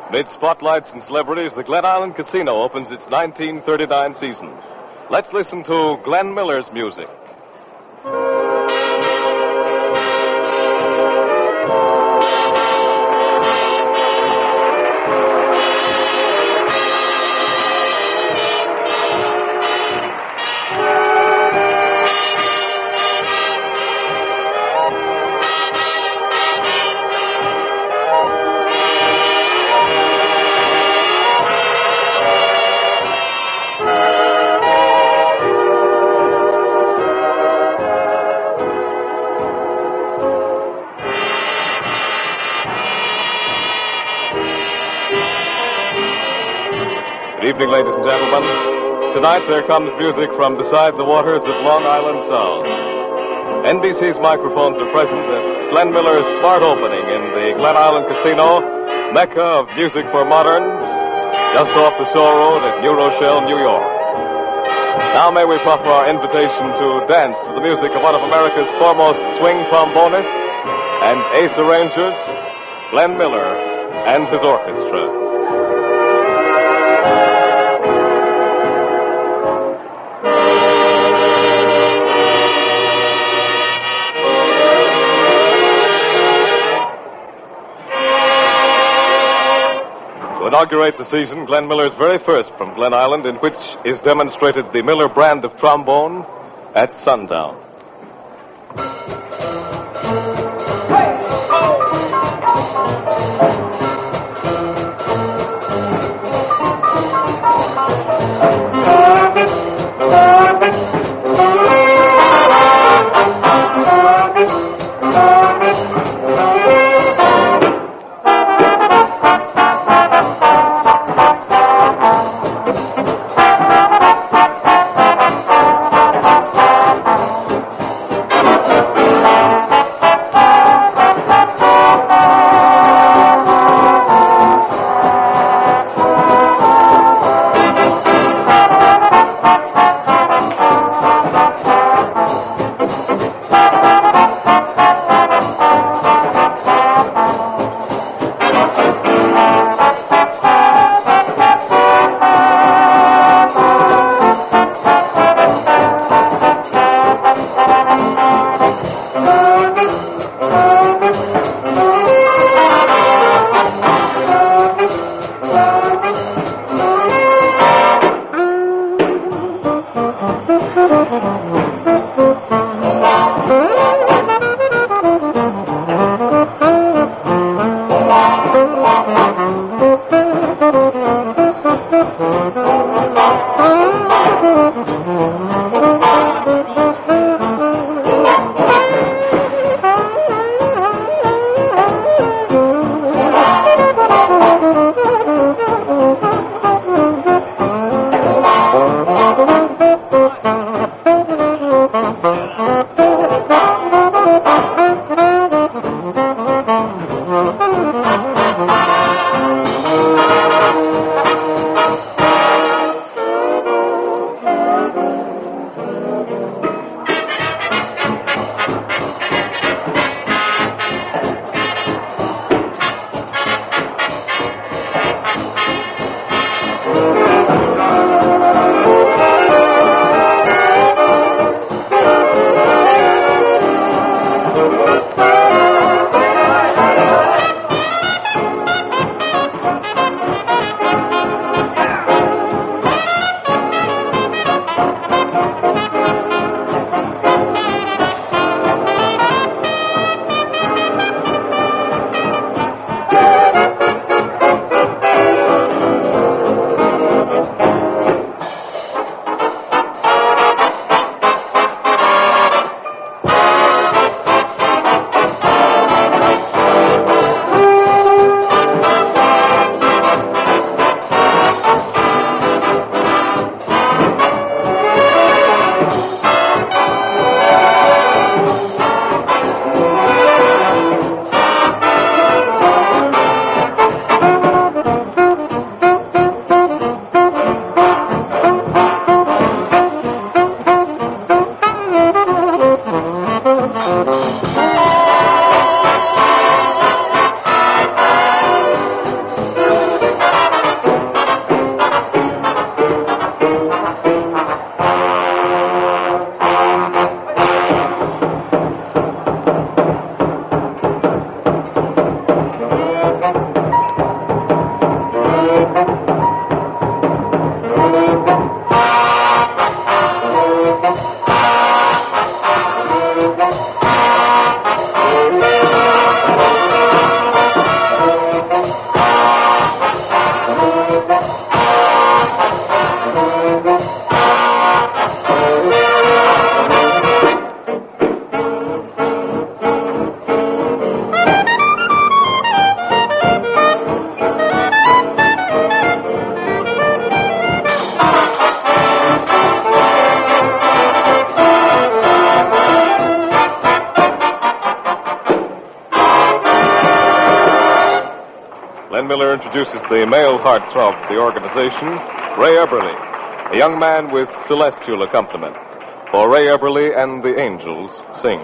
Mid spotlights and celebrities, the Glen Island Casino opens its 1939 season. Let's listen to Glenn Miller's music. Good evening, ladies and gentlemen. Tonight there comes music from beside the waters of Long Island Sound. NBC's microphones are present at Glenn Miller's smart opening in the Glen Island Casino, mecca of music for moderns, just off the shore road at New Rochelle, New York. Now may we proffer our invitation to dance to the music of one of America's foremost swing trombonists and ace arrangers, Glenn Miller and his orchestra. To inaugurate the season, Glenn Miller's very first from Glen Island, in which is demonstrated the Miller brand of trombone at sundown. Miller introduces the male heartthrob of the organization, Ray Eberly, a young man with celestial accompaniment. For Ray Eberly and the Angels sing.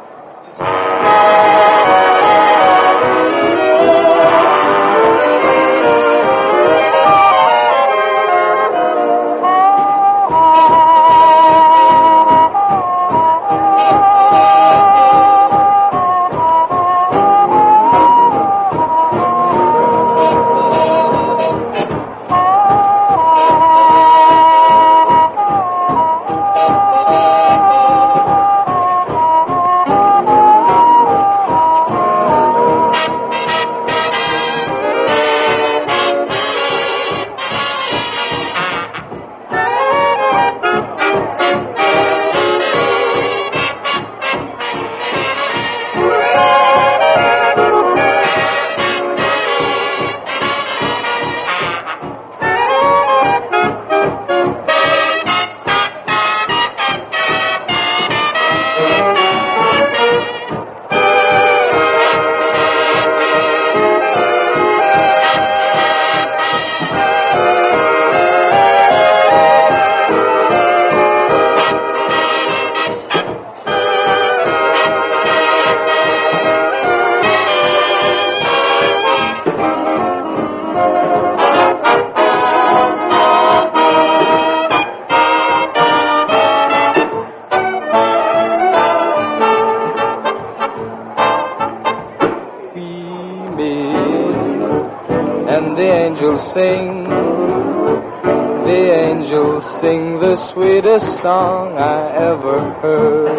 And the angels sing, the angels sing the sweetest song I ever heard.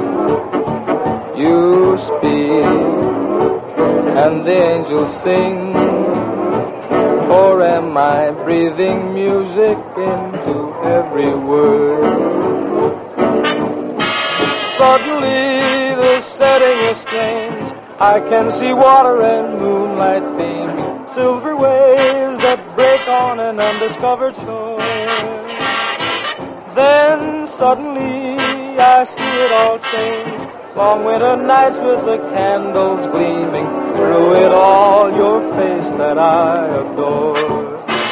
You speak, and the angels sing, or am I breathing music into every word? Suddenly the setting is strange, I can see water and moonlight beaming, silver waves that break on an undiscovered shore. Then suddenly I see it all change. Long winter nights with the candles gleaming, through it all your face that I adore.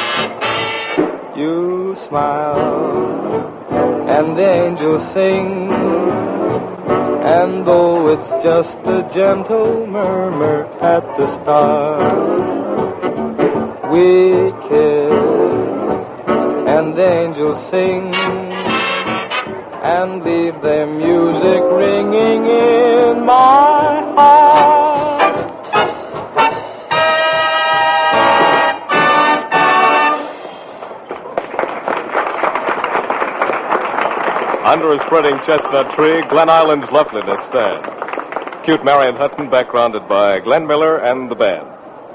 You smile and the angels sing, and though it's just a gentle murmur at the start, we kiss, and the angels sing, and leave their music ringing in my heart. Under a spreading chestnut tree, Glen Island's loveliness stands. Cute Marion Hutton, backgrounded by Glenn Miller and the band.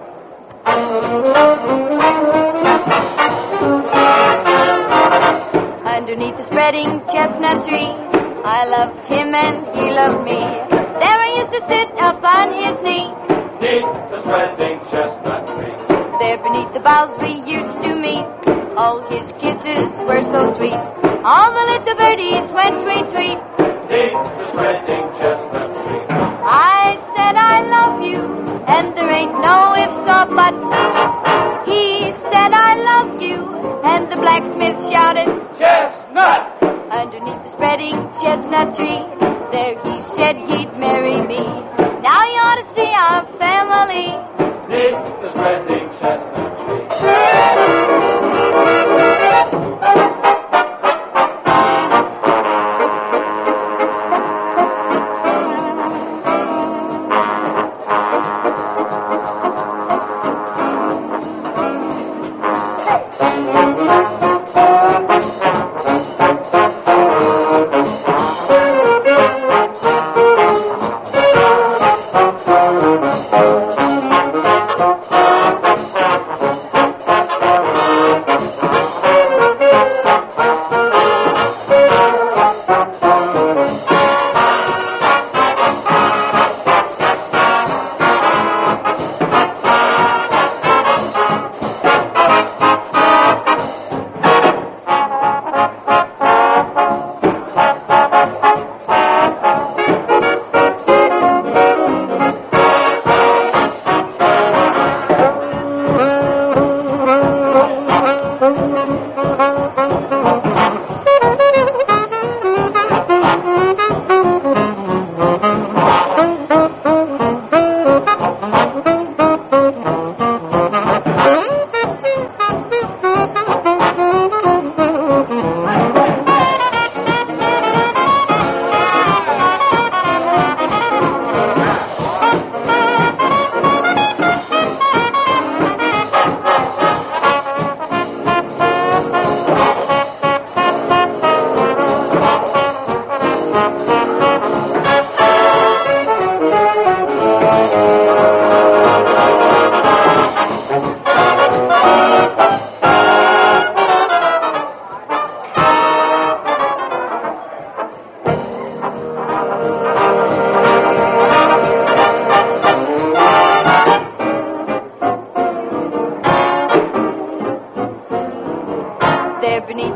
Underneath the spreading chestnut tree, I loved him and he loved me. There I used to sit up on his knee. Beneath the spreading chestnut tree, There beneath the boughs we used to meet. All his kisses were so sweet. All the little birdies went tweet, tweet. beneath the spreading chestnut tree. I said I love you, and there ain't no ifs or buts. He said I love you, and the blacksmith shouted, Chestnut! underneath the spreading chestnut tree, there he said he'd marry me. Now you ought to see our family. Beneath the spreading chestnut tree.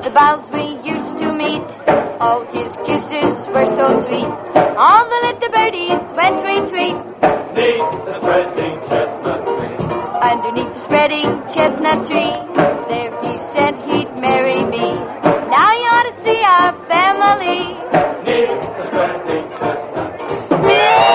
the balls we used to meet. Oh, his kisses were so sweet. All the little birdies went tweet, tweet. Beneath the spreading chestnut tree. Underneath the spreading chestnut tree, there he said he'd marry me. Now you ought to see our family. Beneath the spreading chestnut tree.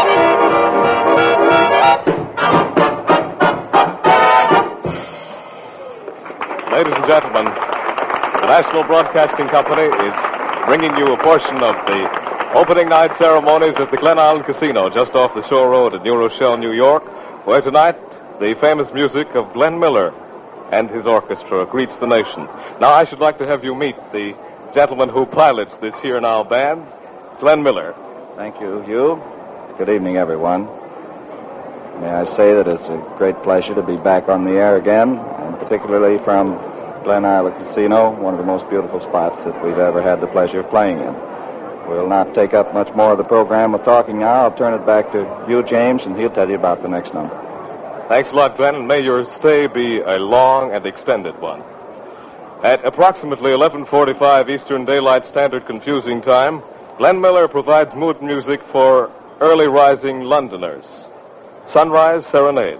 Ladies and gentlemen, the National Broadcasting Company is bringing you a portion of the opening night ceremonies at the Glen Island Casino just off the Shore Road at New Rochelle, New York, where tonight the famous music of Glenn Miller and his orchestra greets the nation. Now I should like to have you meet the gentleman who pilots this Here Now band, Glenn Miller. Thank you, Hugh. Good evening, everyone. May I say that it's a great pleasure to be back on the air again, and particularly from Glen Island Casino, one of the most beautiful spots that we've ever had the pleasure of playing in. We'll not take up much more of the program with talking now. I'll turn it back to Hugh James, and he'll tell you about the next number. Thanks a lot, Glenn, and may your stay be a long and extended one. At approximately 11:45 Eastern Daylight Standard Confusing Time, Glenn Miller provides mood music for early rising Londoners. Sunrise Serenade.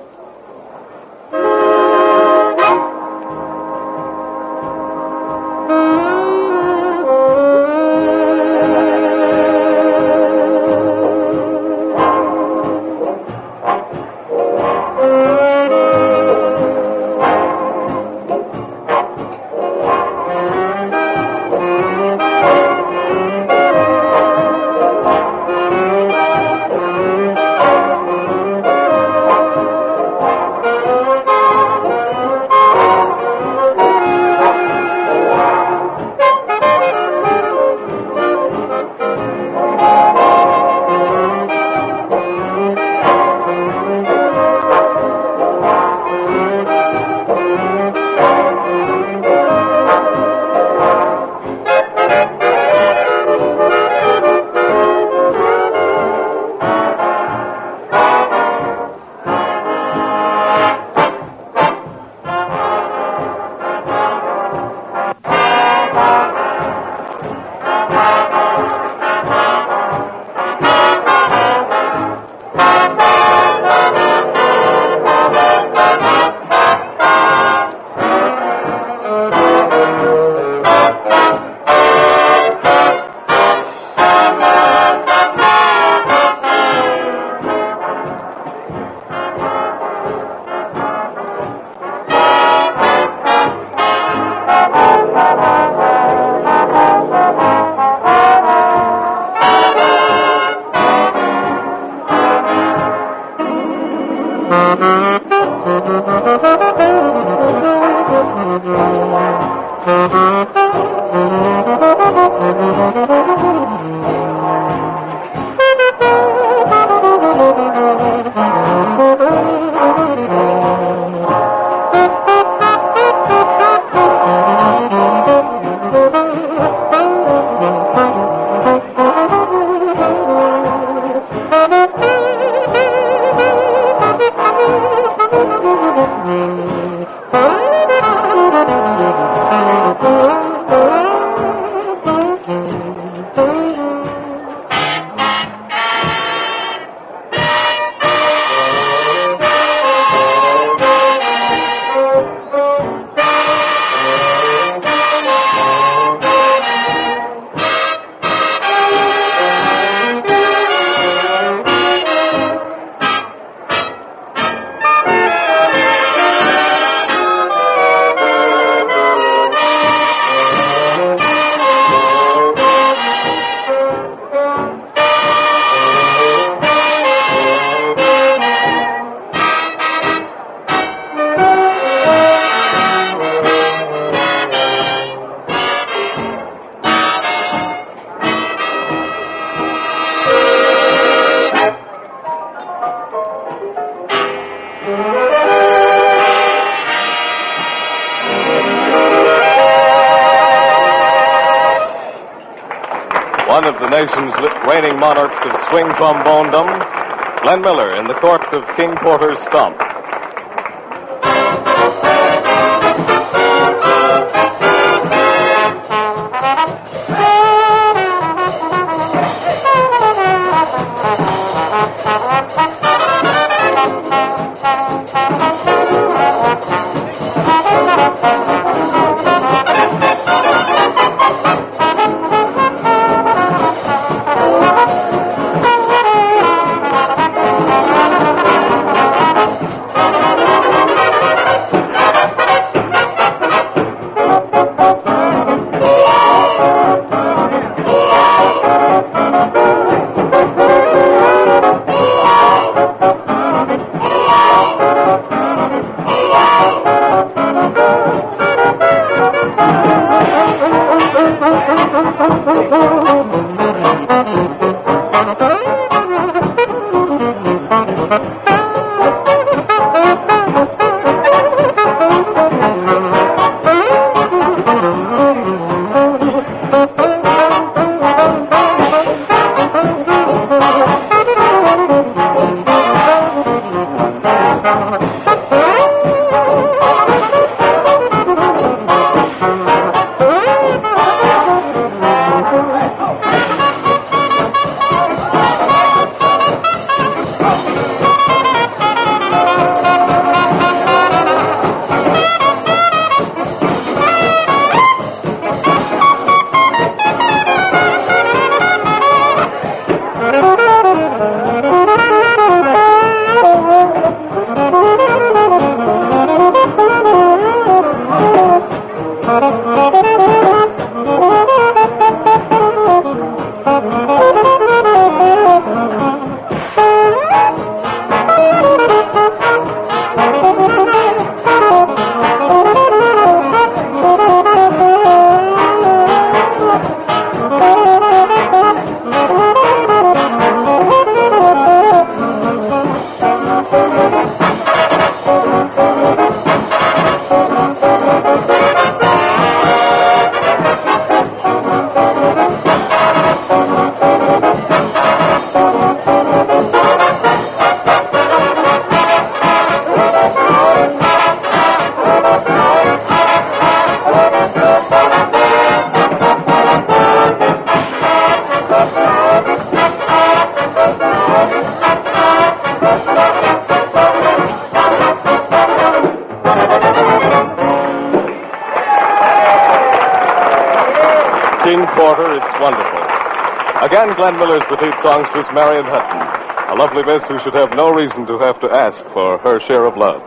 One of the nation's reigning monarchs of swing trombonedom, Glenn Miller in the court of King Porter's Stomp. Cream Quarter, it's wonderful. Again, Glenn Miller's repeat songstress, Marion Hutton. A lovely miss who should have no reason to have to ask for her share of love.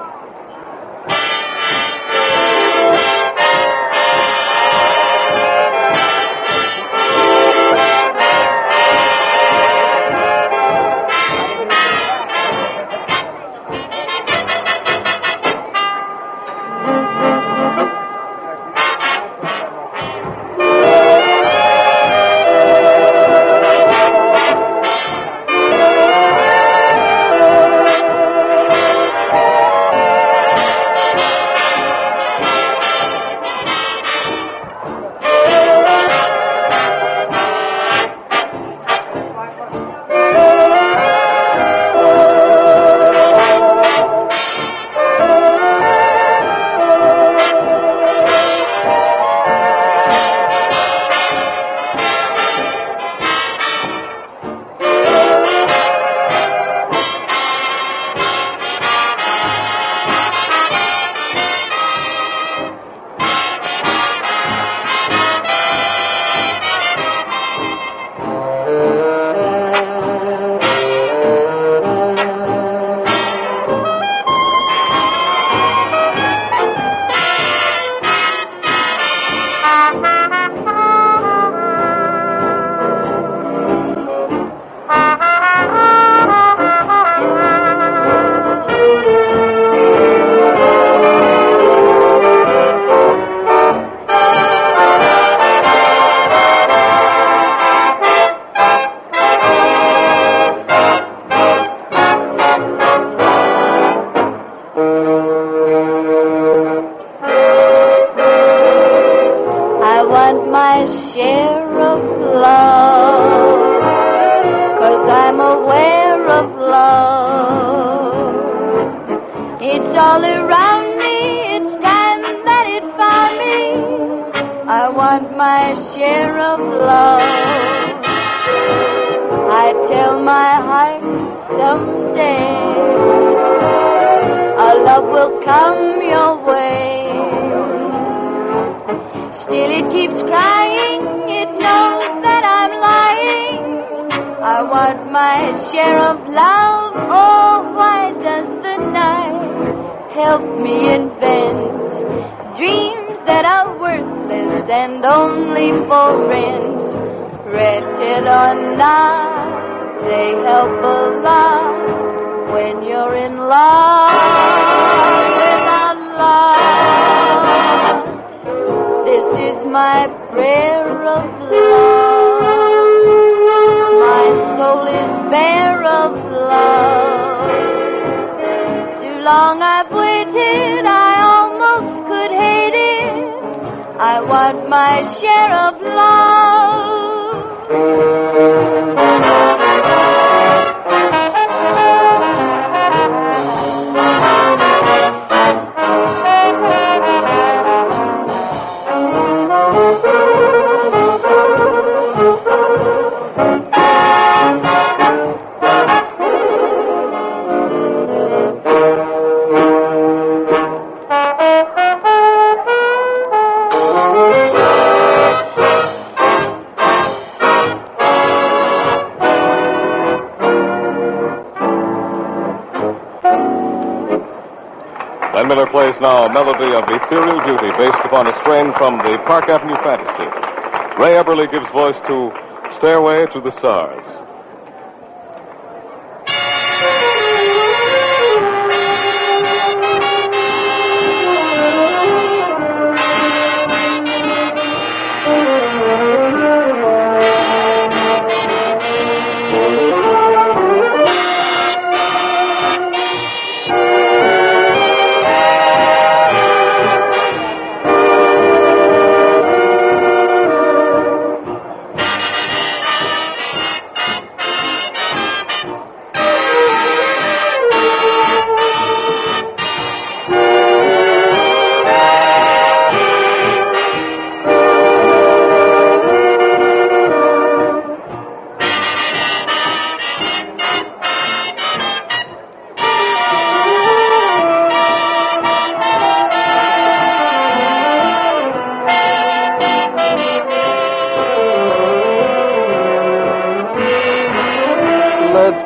Glenn Miller plays now a melody of ethereal beauty based upon a strain from the Park Avenue Fantasy. Ray Eberly gives voice to Stairway to the Stars.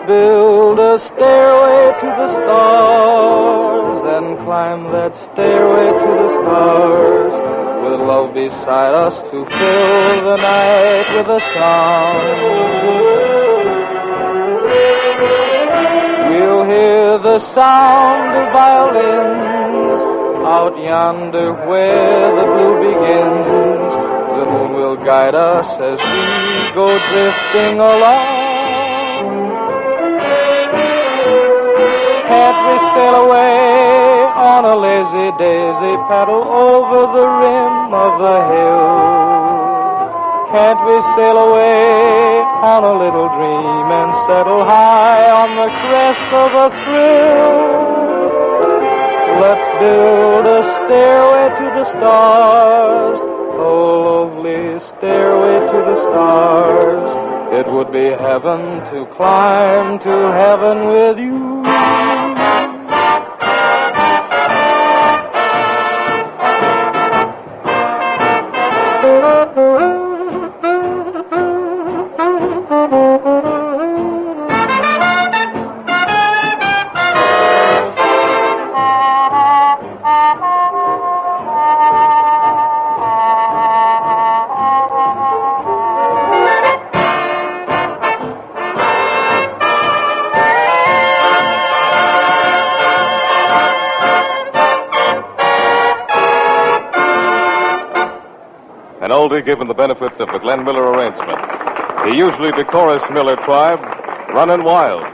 build a stairway to the stars and climb that stairway to the stars with love beside us to fill the night with a sound. We'll hear the sound of violins out yonder where the blue begins. The moon will guide us as we go drifting along. Can't we sail away on a lazy daisy, paddle over the rim of the hill? Can't we sail away on a little dream and settle high on the crest of a thrill? Let's build a stairway to the stars, a lovely stairway to the stars. It would be heaven to climb to heaven with you. An oldie given the benefit of the Glenn Miller arrangement. The usually decorous Miller tribe, runnin' wild.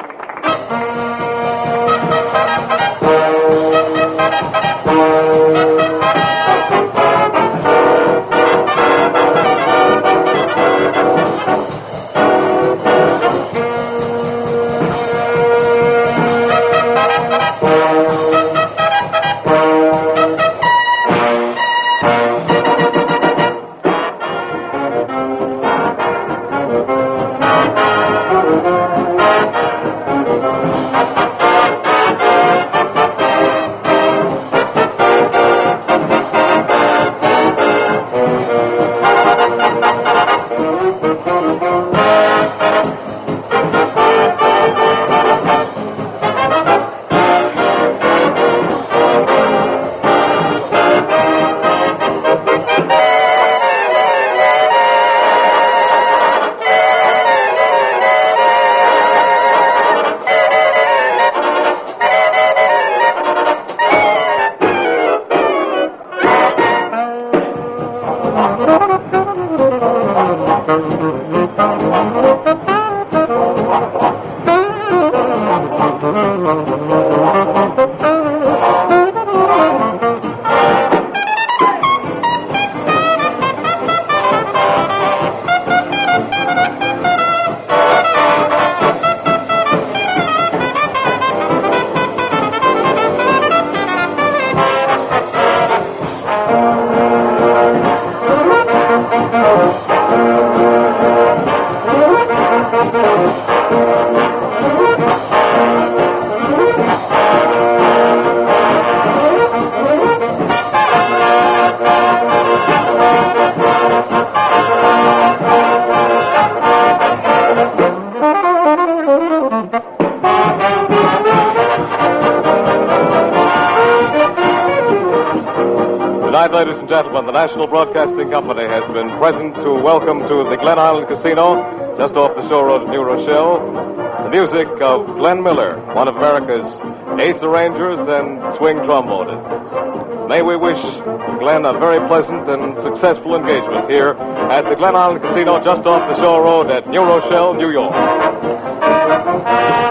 Tonight, ladies and gentlemen, the National Broadcasting Company has been present to welcome to the Glen Island Casino, just off the shore road of New Rochelle, the music of Glenn Miller, one of America's ace arrangers and swing trombonists. May we wish Glenn a very pleasant and successful engagement here at the Glen Island Casino, just off the shore road at New Rochelle, New York.